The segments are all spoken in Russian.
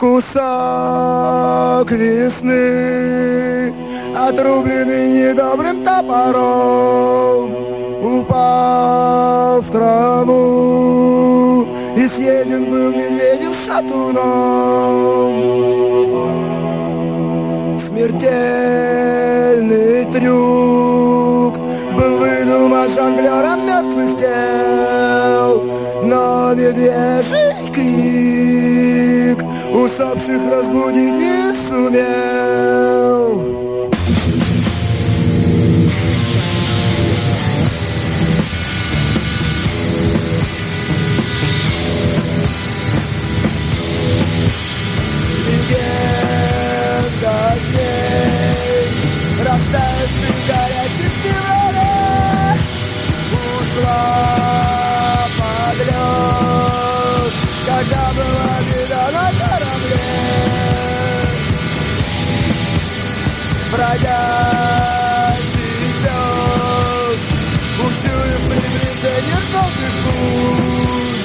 Кусок весны, отрубленный недобрым топором, упал в траву и съеден был медведем шатуном. Смертельный трюк был выдуман жонглером мертвых тел, но медвежий крик усопших разбудить не сумел. Легенда дней, растаявших в горячем феврале, ушла под лед, когда была беда на корабле. Бродячий пес, учуяв приближение желтых путь,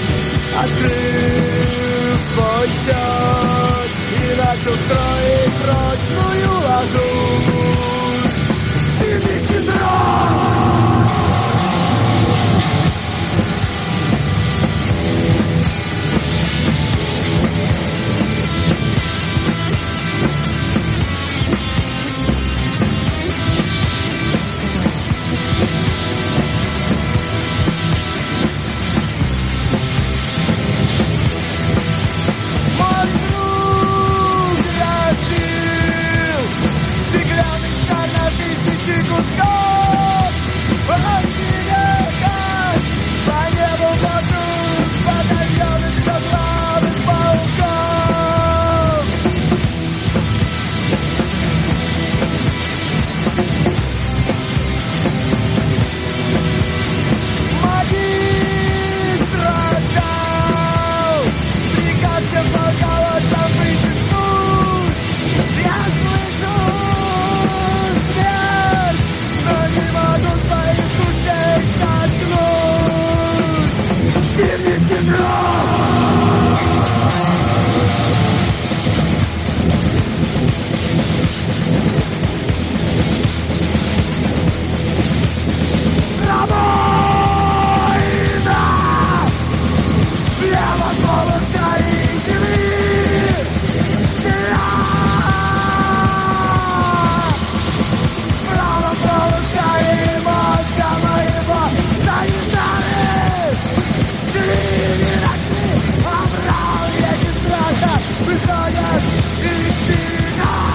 открыв свой счет и начал строить прочную лазурь. Синий синдром! Выходят из тебя.